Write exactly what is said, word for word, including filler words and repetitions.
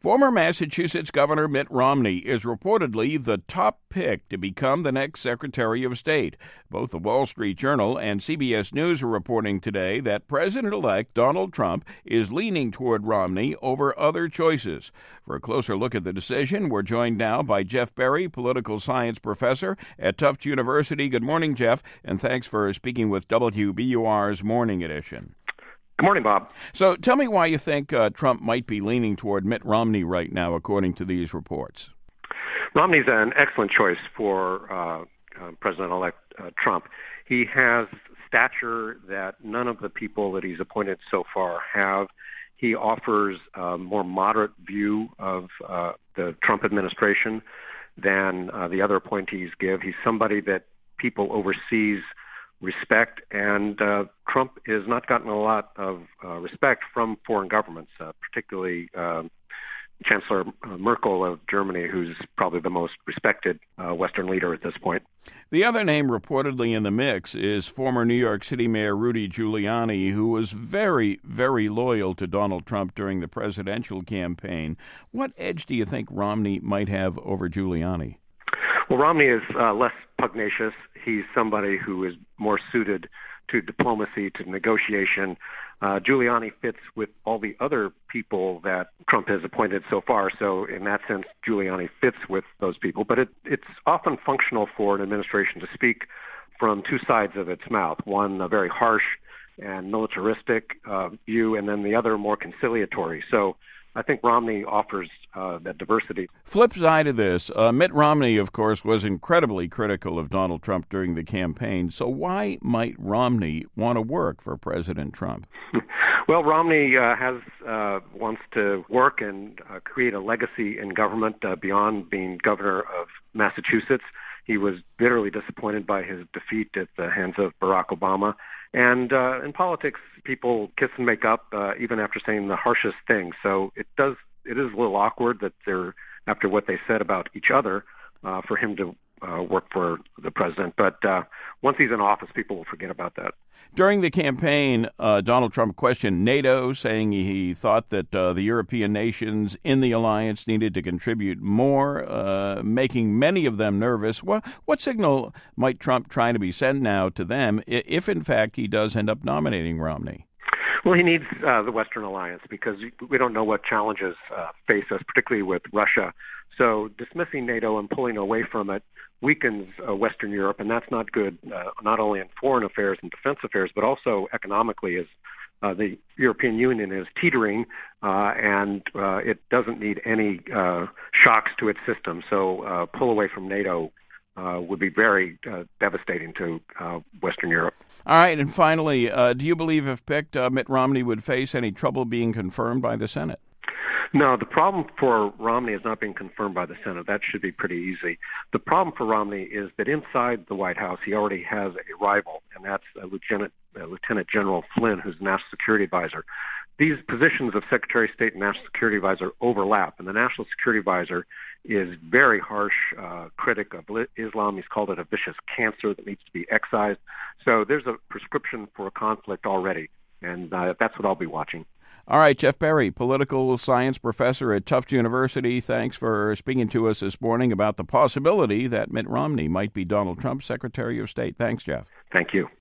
Former Massachusetts Governor Mitt Romney is reportedly the top pick to become the next Secretary of State. Both the Wall Street Journal and C B S News are reporting today that President-elect Donald Trump is leaning toward Romney over other choices. For a closer look at the decision, we're joined now by Jeff Berry, political science professor at Tufts University. Good morning, Jeff, and thanks for speaking with W B U R's Morning Edition. Good morning, Bob. So tell me why you think uh, Trump might be leaning toward Mitt Romney right now, according to these reports. Romney's an excellent choice for uh, uh, President-elect uh, Trump. He has stature that none of the people that he's appointed so far have. He offers a more moderate view of uh, the Trump administration than uh, the other appointees give. He's somebody that people overseas respect, and uh, Trump has not gotten a lot of uh, respect from foreign governments, uh, particularly uh, Chancellor Merkel of Germany, who's probably the most respected uh, Western leader at this point. The other name reportedly in the mix is former New York City Mayor Rudy Giuliani, who was very, very loyal to Donald Trump during the presidential campaign. What edge do you think Romney might have over Giuliani? Well, Romney is uh, less pugnacious. He's somebody who is more suited to diplomacy, to negotiation. Uh, Giuliani fits with all the other people that Trump has appointed so far. So in that sense, Giuliani fits with those people. But it, it's often functional for an administration to speak from two sides of its mouth. One, a very harsh and militaristic uh, view, and then the other more conciliatory. So I think Romney offers uh, that diversity. Flip side of this, uh, Mitt Romney, of course, was incredibly critical of Donald Trump during the campaign. So why might Romney want to work for President Trump? Well, Romney uh, has uh, wants to work and uh, create a legacy in government uh, beyond being governor of Massachusetts. He was bitterly disappointed by his defeat at the hands of Barack Obama. And uh, in politics, people kiss and make up, uh, even after saying the harshest things. So it does. It is a little awkward that they're, after what they said about each other, uh, for him to uh, work for the president. But uh, once he's in office, people will forget about that. During the campaign, uh, Donald Trump questioned NATO, saying he thought that uh, the European nations in the alliance needed to contribute more, uh, making many of them nervous. What, what signal might Trump try to be sent now to them if, in fact, he does end up nominating Romney? Well, he needs uh, the Western alliance because we don't know what challenges uh, face us, particularly with Russia. So dismissing NATO and pulling away from it weakens uh, Western Europe, and that's not good, uh, not only in foreign affairs and defense affairs, but also economically, as uh, the European Union is teetering, uh, and uh, it doesn't need any uh, shocks to its system. So uh, pull away from NATO Uh, would be very uh, devastating to uh, Western Europe. All right, and finally, uh, do you believe if picked, uh, Mitt Romney would face any trouble being confirmed by the Senate? No, the problem for Romney is not being confirmed by the Senate. That should be pretty easy. The problem for Romney is that inside the White House, he already has a rival, and that's uh, Lieutenant, uh, Lieutenant General Flynn, who's the National Security Advisor. These positions of Secretary of State and National Security Advisor overlap, and the National Security Advisor is very harsh uh, critic of Islam. He's called it a vicious cancer that needs to be excised. So there's a prescription for a conflict already, and uh, that's what I'll be watching. All right, Jeff Berry, political science professor at Tufts University. Thanks for speaking to us this morning about the possibility that Mitt Romney might be Donald Trump's Secretary of State. Thanks, Jeff. Thank you.